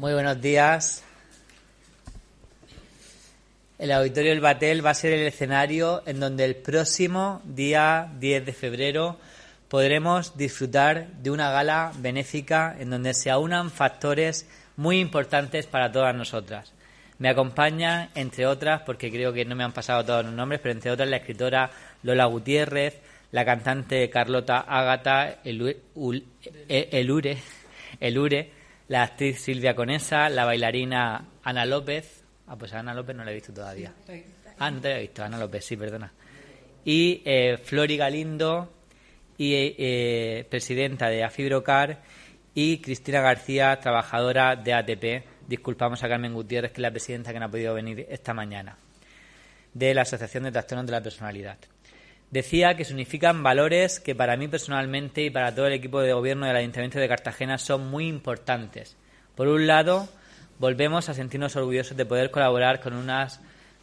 Muy buenos días. El Auditorio del Batel va a ser el escenario en donde el próximo día 10 de febrero podremos disfrutar de una gala benéfica en donde se aunan factores muy importantes para todas nosotras. Me acompaña, entre otras, porque creo que no me han pasado todos los nombres, pero entre otras la escritora Lola Gutiérrez, la cantante Carlota Ágata Elure, la actriz Silvia Conesa, la bailarina Ana López. Pues a Ana López no la he visto todavía. No te había visto, Ana López, sí, perdona. Y Flori Galindo, y presidenta de Afibrocar, y Cristina García, trabajadora de ATP. Disculpamos a Carmen Gutiérrez, que es la presidenta que no ha podido venir esta mañana, de la Asociación de Trastornos de la Personalidad. Decía que se unifican valores que para mí personalmente y para todo el equipo de gobierno del Ayuntamiento de Cartagena son muy importantes. Por un lado, volvemos a sentirnos orgullosos de poder colaborar con unas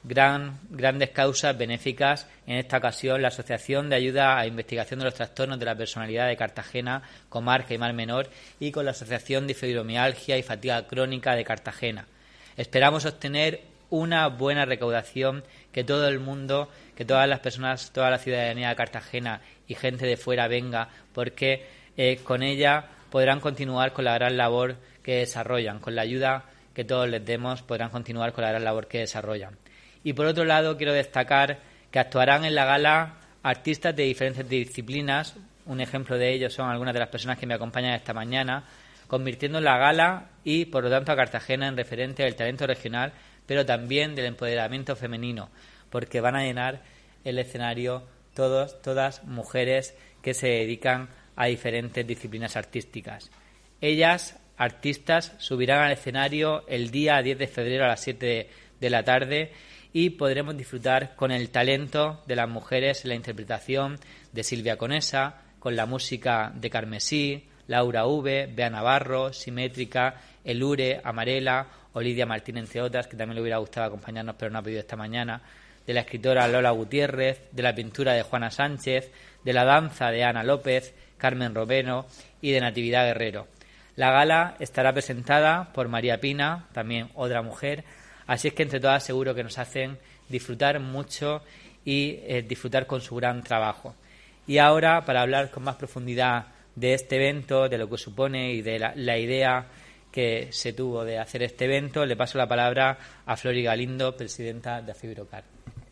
grandes causas benéficas, en esta ocasión la Asociación de Ayuda a Investigación de los Trastornos de la Personalidad de Cartagena, Comarca y Mar Menor, y con la Asociación de Fibromialgia y Fatiga Crónica de Cartagena. Esperamos obtener una buena recaudación, que todo el mundo, que todas las personas, toda la ciudadanía de Cartagena y gente de fuera venga, porque con ella podrán continuar con la gran labor que desarrollan, con la ayuda que todos les demos podrán continuar con la gran labor que desarrollan. Y por otro lado quiero destacar que actuarán en la gala artistas de diferentes disciplinas. Un ejemplo de ello son algunas de las personas que me acompañan esta mañana, convirtiendo la gala y por lo tanto a Cartagena en referente del talento regional, pero también del empoderamiento femenino, porque van a llenar el escenario todas mujeres que se dedican a diferentes disciplinas artísticas. Ellas, artistas, subirán al escenario el día 10 de febrero a las 7 de la tarde y podremos disfrutar con el talento de las mujeres en la interpretación de Silvia Conesa, con la música de Carmesí, Laura V, Bea Navarro, Simétrica, Elure, Amarela o Lidia Martín, entre otras, que también le hubiera gustado acompañarnos pero no ha podido esta mañana, de la escritora Lola Gutiérrez, de la pintura de Juana Sánchez, de la danza de Ana López, Carmen Romero y de Natividad Guerrero. La gala estará presentada por María Pina, también otra mujer, así es que entre todas seguro que nos hacen disfrutar mucho y disfrutar con su gran trabajo. Y ahora, para hablar con más profundidad de este evento, de lo que supone y de la idea que se tuvo de hacer este evento, le paso la palabra a Flori Galindo, presidenta de Afibrocar.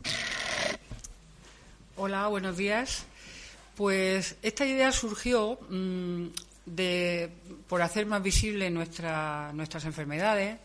Hola, buenos días. Pues esta idea surgió por hacer más visibles nuestras enfermedades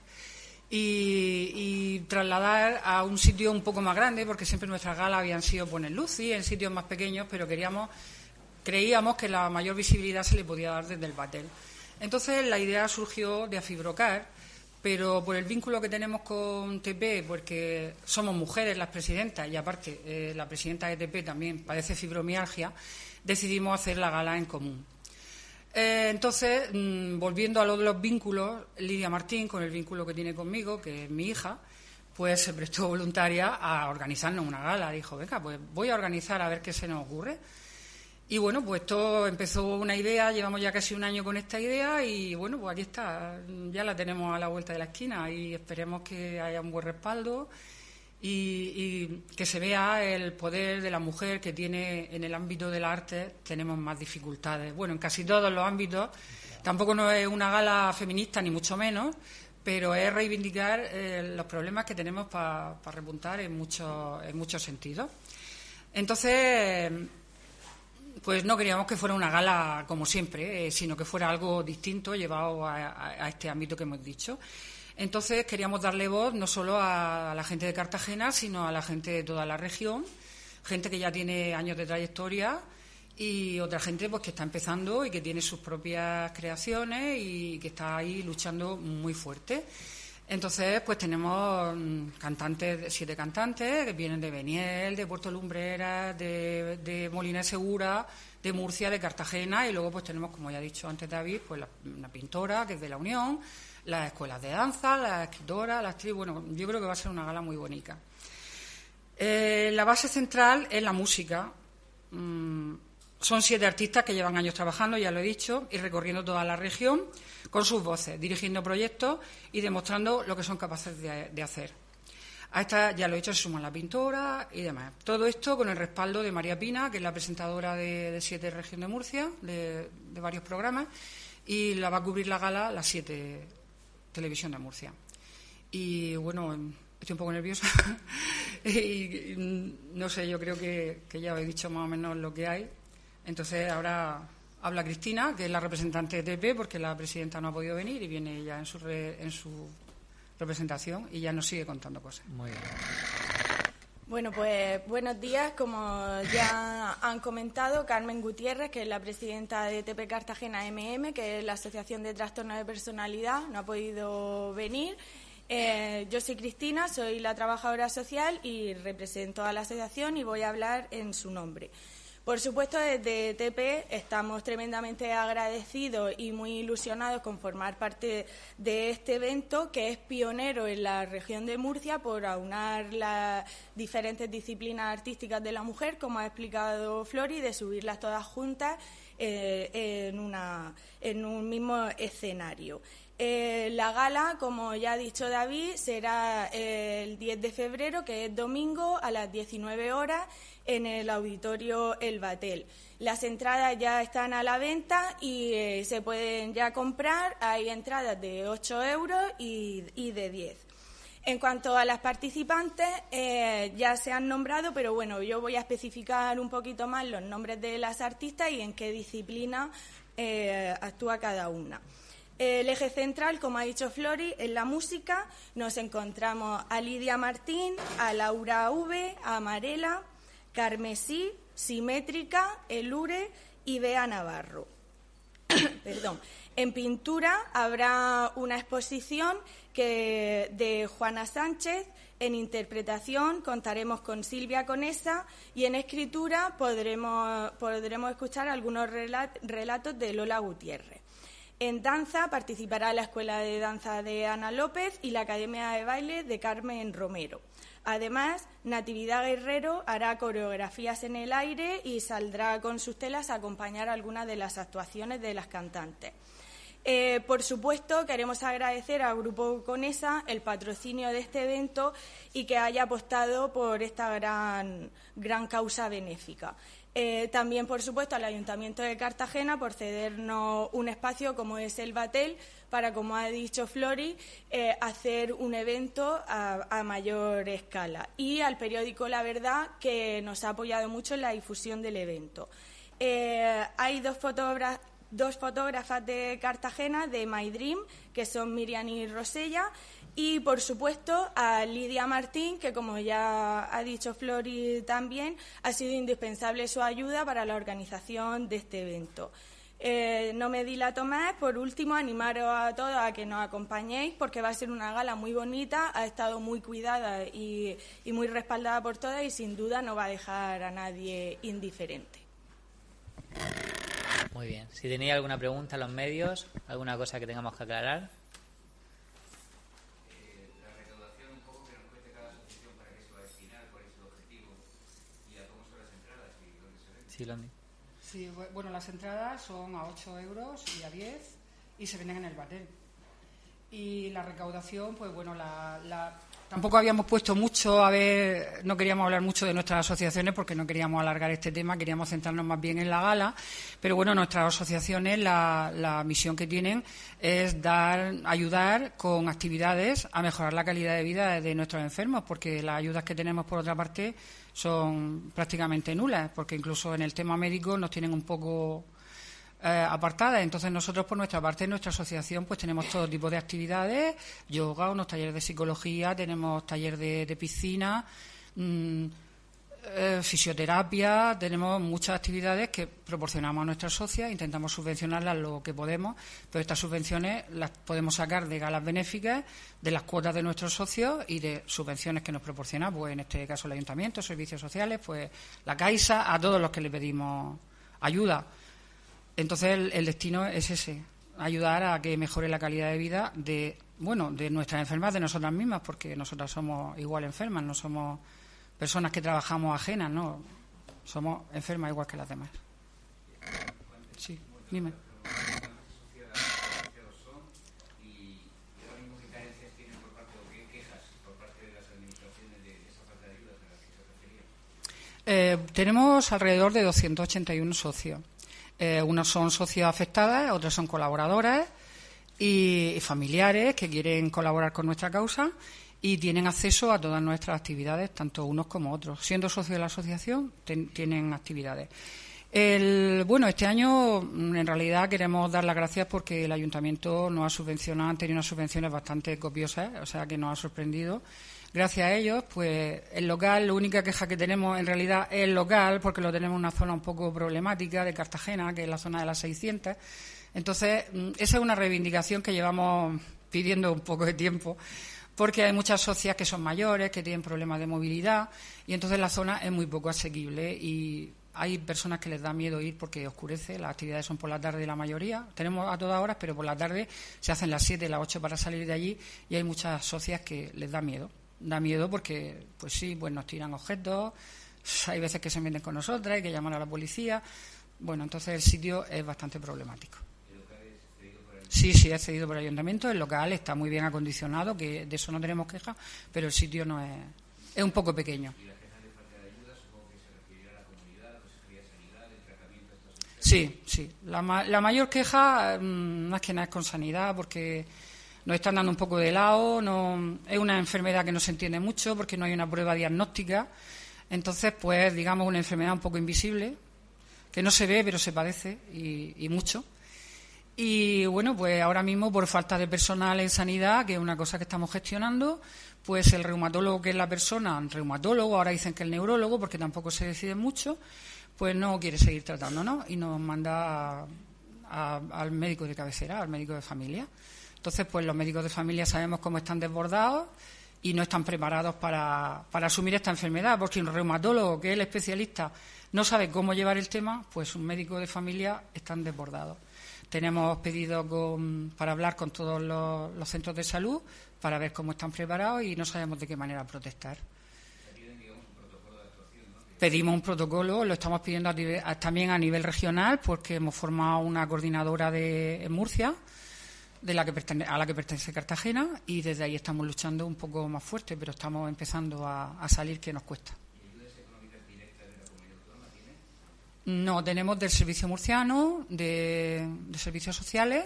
y trasladar a un sitio un poco más grande, porque siempre nuestras galas habían sido en Luci, en sitios más pequeños, pero creíamos que la mayor visibilidad se le podía dar desde el Batel. Entonces la idea surgió de Afibrocar, pero por el vínculo que tenemos con TP, porque somos mujeres las presidentas y aparte la presidenta de TP también padece fibromialgia, decidimos hacer la gala en común. Entonces, volviendo a lo de los vínculos, Lidia Martín, con el vínculo que tiene conmigo, que es mi hija, pues se prestó voluntaria a organizarnos una gala. Dijo, venga, pues voy a organizar a ver qué se nos ocurre. Y bueno, pues esto empezó una idea, llevamos ya casi un año con esta idea y bueno, pues aquí está, ya la tenemos a la vuelta de la esquina y esperemos que haya un buen respaldo y que se vea el poder de la mujer que tiene en el ámbito del arte. Tenemos más dificultades. Bueno, en casi todos los ámbitos. Tampoco no es una gala feminista, ni mucho menos, pero es reivindicar los problemas que tenemos para repuntar en muchos sentidos. Entonces, pues no queríamos que fuera una gala como siempre, sino que fuera algo distinto, llevado a este ámbito que hemos dicho. Entonces queríamos darle voz no solo a la gente de Cartagena, sino a la gente de toda la región, gente que ya tiene años de trayectoria y otra gente pues que está empezando y que tiene sus propias creaciones y que está ahí luchando muy fuerte. Entonces pues tenemos 7 cantantes que vienen de Beniel, de Puerto Lumbreras, de Molina de Segura, de Murcia, de Cartagena, y luego pues tenemos, como ya ha dicho antes David, pues una pintora que es de La Unión, las escuelas de danza, la escritora, la actriz. Bueno, yo creo que va a ser una gala muy bonita. La base central es la música. Son 7 artistas que llevan años trabajando, ya lo he dicho, y recorriendo toda la región con sus voces, dirigiendo proyectos y demostrando lo que son capaces de hacer. A esta, ya lo he dicho, se suman la pintora y demás. Todo esto con el respaldo de María Pina, que es la presentadora de 7 Región de Murcia, de varios programas, y la va a cubrir la gala la 7 Televisión de Murcia. Y bueno, estoy un poco nerviosa y no sé, yo creo que ya os he dicho más o menos lo que hay. Entonces ahora habla Cristina, que es la representante de TP, porque la presidenta no ha podido venir y viene ella en su representación y ya nos sigue contando cosas. Muy bien. Bueno, pues buenos días. Como ya han comentado, Carmen Gutiérrez, que es la presidenta de TP Cartagena MM, que es la Asociación de Trastornos de Personalidad, no ha podido venir. Yo soy Cristina, soy la trabajadora social y represento a la asociación y voy a hablar en su nombre. Por supuesto, desde TP estamos tremendamente agradecidos y muy ilusionados con formar parte de este evento, que es pionero en la región de Murcia por aunar las diferentes disciplinas artísticas de la mujer, como ha explicado Flori, de subirlas todas juntas en un mismo escenario. La gala, como ya ha dicho David, será el 10 de febrero, que es domingo, a las 19 horas, en el auditorio El Batel. Las entradas ya están a la venta y se pueden ya comprar. Hay entradas de 8 euros y de 10. En cuanto a las participantes, ya se han nombrado, pero bueno, yo voy a especificar un poquito más los nombres de las artistas y en qué disciplina actúa cada una. El eje central, como ha dicho Flori, en la música nos encontramos a Lidia Martín, a Laura V, a Amarela, Carmesí, Simétrica, Elure y Bea Navarro. Perdón. En pintura habrá una exposición de Juana Sánchez. En interpretación contaremos con Silvia Conesa y en escritura podremos escuchar algunos relatos de Lola Gutiérrez. En danza participará la Escuela de Danza de Ana López y la Academia de Baile de Carmen Romero. Además, Natividad Guerrero hará coreografías en el aire y saldrá con sus telas a acompañar algunas de las actuaciones de las cantantes. Por supuesto, queremos agradecer al Grupo Conesa el patrocinio de este evento y que haya apostado por esta gran causa benéfica. También, por supuesto, al Ayuntamiento de Cartagena por cedernos un espacio como es el Batel para, como ha dicho Flori, hacer un evento a mayor escala. Y al periódico La Verdad, que nos ha apoyado mucho en la difusión del evento. Hay dos fotógrafas de Cartagena, de My Dream, que son Miriam y Rosella, y, por supuesto, a Lidia Martín, que, como ya ha dicho Flori también, ha sido indispensable su ayuda para la organización de este evento. No me dilato más. Por último, animaros a todos a que nos acompañéis, porque va a ser una gala muy bonita, ha estado muy cuidada y muy respaldada por todas y, sin duda, no va a dejar a nadie indiferente. Muy bien. Si tenéis alguna pregunta en los medios, alguna cosa que tengamos que aclarar. La recaudación, un poco que nos cueste cada asociación para qué se va a destinar, cuál es el objetivo y a cómo son las entradas y dónde se venden. Sí, Londi. Sí, bueno, las entradas son a 8 euros y a 10 y se venden en el Batel. Y la recaudación, pues bueno, tampoco habíamos puesto mucho, no queríamos hablar mucho de nuestras asociaciones porque no queríamos alargar este tema, queríamos centrarnos más bien en la gala, pero bueno, nuestras asociaciones, la misión que tienen es ayudar con actividades a mejorar la calidad de vida de nuestros enfermos, porque las ayudas que tenemos, por otra parte, son prácticamente nulas, porque incluso en el tema médico nos tienen un poco apartadas. Entonces nosotros, por nuestra parte, en nuestra asociación, pues tenemos todo tipo de actividades, yoga, unos talleres de psicología, tenemos taller de piscina, fisioterapia, tenemos muchas actividades que proporcionamos a nuestras socias, intentamos subvencionarlas lo que podemos, pero estas subvenciones las podemos sacar de galas benéficas, de las cuotas de nuestros socios y de subvenciones que nos proporciona, pues en este caso el Ayuntamiento, servicios sociales, pues la Caixa, a todos los que le pedimos ayuda. Entonces el destino es ese, ayudar a que mejore la calidad de vida de nuestras enfermas, de nosotras mismas, porque nosotras somos igual enfermas, no somos personas que trabajamos ajenas, no, somos enfermas igual que las demás. Sí, dime. Tenemos alrededor de 281 socios. Unos son socios afectados, otros son colaboradores y familiares que quieren colaborar con nuestra causa y tienen acceso a todas nuestras actividades, tanto unos como otros. Siendo socios de la asociación, tienen actividades. Este año, en realidad, queremos dar las gracias porque el Ayuntamiento nos ha subvencionado, han tenido unas subvenciones bastante copiosas, o sea que nos ha sorprendido. Gracias a ellos, pues el local, la única queja que tenemos en realidad es el local, porque lo tenemos en una zona un poco problemática de Cartagena, que es la zona de las 600. Entonces, esa es una reivindicación que llevamos pidiendo un poco de tiempo, porque hay muchas socias que son mayores, que tienen problemas de movilidad, y entonces la zona es muy poco asequible y hay personas que les da miedo ir porque oscurece, las actividades son por la tarde la mayoría, tenemos a todas horas, pero por la tarde se hacen las 7, las 8 para salir de allí y hay muchas socias que les da miedo. Da miedo porque, pues sí, pues nos tiran objetos, hay veces que se meten con nosotras, hay que llamar a la policía. Bueno, entonces el sitio es bastante problemático. ¿El local es cedido por el Sí, es cedido por el Ayuntamiento, el local está muy bien acondicionado, que de eso no tenemos queja, pero el sitio no es un poco pequeño. ¿Y la queja de falta de ayuda supongo que se referirá a la comunidad, Consejería de Sanidad, el tratamiento de estos enfermos? Sí. La mayor queja, más que nada, es con sanidad, porque nos están dando un poco de lado, es una enfermedad que no se entiende mucho porque no hay una prueba diagnóstica. Entonces, pues, digamos, una enfermedad un poco invisible, que no se ve, pero se padece y mucho. Y, bueno, pues ahora mismo, por falta de personal en sanidad, que es una cosa que estamos gestionando, pues el reumatólogo, que es la persona, reumatólogo, ahora dicen que el neurólogo, porque tampoco se decide mucho, pues no quiere seguir tratándonos y nos manda al médico de cabecera, al médico de familia. Entonces, pues los médicos de familia sabemos cómo están desbordados y no están preparados para asumir esta enfermedad, porque un reumatólogo, que es el especialista, no sabe cómo llevar el tema, pues un médico de familia están desbordados. Tenemos pedido para hablar con todos los centros de salud para ver cómo están preparados y no sabemos de qué manera protestar. Pedimos un protocolo, lo estamos pidiendo también a nivel regional, porque hemos formado una coordinadora en Murcia, a la que pertenece Cartagena, y desde ahí estamos luchando un poco más fuerte, pero estamos empezando a salir, que nos cuesta. ¿Y ayudas económicas directas de la comunidad autónoma tiene? No, tenemos del Servicio Murciano, de Servicios Sociales,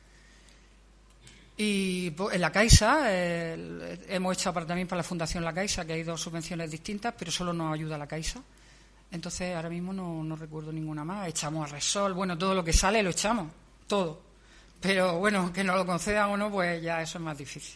y en la Caixa hemos hecho también para la Fundación La Caixa, que hay 2 subvenciones distintas, pero solo nos ayuda la Caixa. Entonces, ahora mismo no recuerdo ninguna más. Echamos a Resol, bueno, todo lo que sale lo echamos, todo. Pero, bueno, que nos lo concedan o no, pues ya eso es más difícil.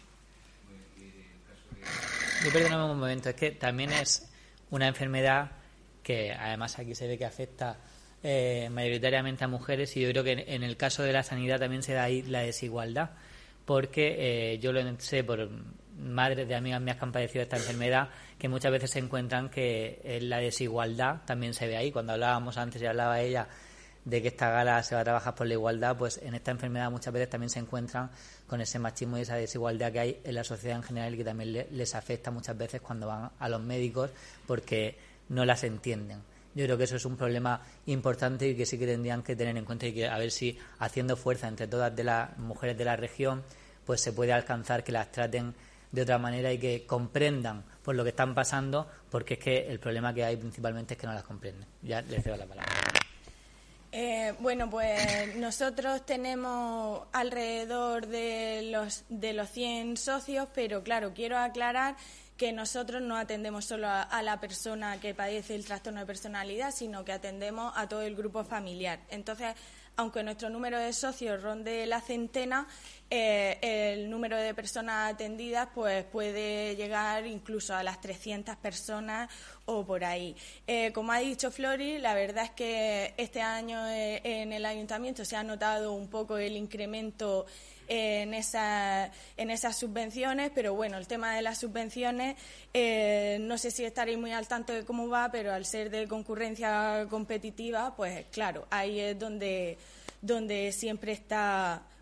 Yo perdóname un momento, es que también es una enfermedad que además aquí se ve que afecta mayoritariamente a mujeres, y yo creo que en el caso de la sanidad también se da ahí la desigualdad, porque yo lo sé por madres de amigas mías que han padecido esta enfermedad, que muchas veces se encuentran que la desigualdad también se ve ahí. Cuando hablábamos antes y hablaba ella de que esta gala se va a trabajar por la igualdad, pues en esta enfermedad muchas veces también se encuentran con ese machismo y esa desigualdad que hay en la sociedad en general, y que también les afecta muchas veces cuando van a los médicos porque no las entienden. Yo creo que eso es un problema importante y que sí que tendrían que tener en cuenta, y que a ver si haciendo fuerza entre todas de las mujeres de la región, pues se puede alcanzar que las traten de otra manera y que comprendan por lo que están pasando, porque es que el problema que hay principalmente es que no las comprenden. Ya les cedo la palabra. Bueno, pues nosotros tenemos alrededor de los 100 socios, pero claro, quiero aclarar que nosotros no atendemos solo a la persona que padece el trastorno de personalidad, sino que atendemos a todo el grupo familiar. Entonces, aunque nuestro número de socios ronde la centena, el número de personas atendidas pues puede llegar incluso a las 300 personas o por ahí. Como ha dicho Flori, la verdad es que este año en el Ayuntamiento se ha notado un poco el incremento en esas subvenciones, pero bueno, el tema de las subvenciones, no sé si estaréis muy al tanto de cómo va, pero al ser de concurrencia competitiva, pues claro, ahí es donde siempre está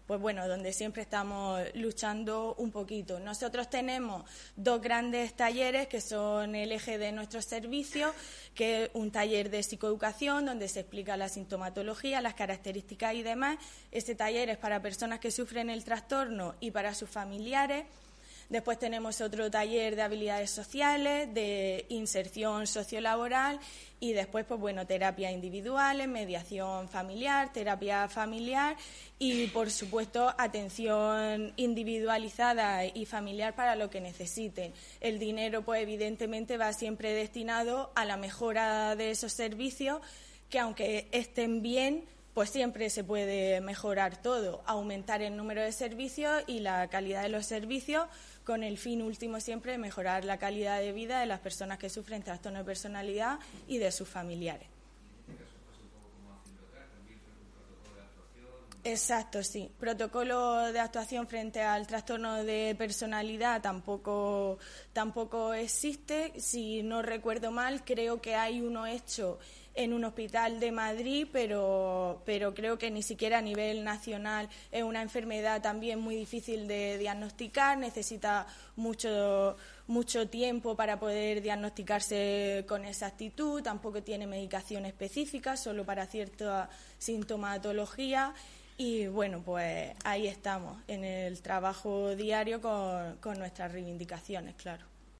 pues bueno, donde siempre estamos luchando un poquito. Nosotros tenemos 2 grandes talleres que son el eje de nuestros servicios, que es un taller de psicoeducación donde se explica la sintomatología, las características y demás. Este taller es para personas que sufren el trastorno y para sus familiares. Después tenemos otro taller de habilidades sociales, de inserción sociolaboral y después, pues bueno, terapias individuales, mediación familiar, terapia familiar y, por supuesto, atención individualizada y familiar para lo que necesiten. El dinero, pues evidentemente, va siempre destinado a la mejora de esos servicios que, aunque estén bien, pues siempre se puede mejorar todo, aumentar el número de servicios y la calidad de los servicios, con el fin último siempre de mejorar la calidad de vida de las personas que sufren trastorno de personalidad y de sus familiares. Exacto, sí. Protocolo de actuación frente al trastorno de personalidad tampoco existe. Si no recuerdo mal, creo que hay uno hecho en un hospital de Madrid, pero creo que ni siquiera a nivel nacional. Es una enfermedad también muy difícil de diagnosticar, necesita mucho tiempo para poder diagnosticarse con exactitud, tampoco tiene medicación específica, solo para cierta sintomatología. Y bueno, pues ahí estamos, en el trabajo diario con nuestras reivindicaciones, claro.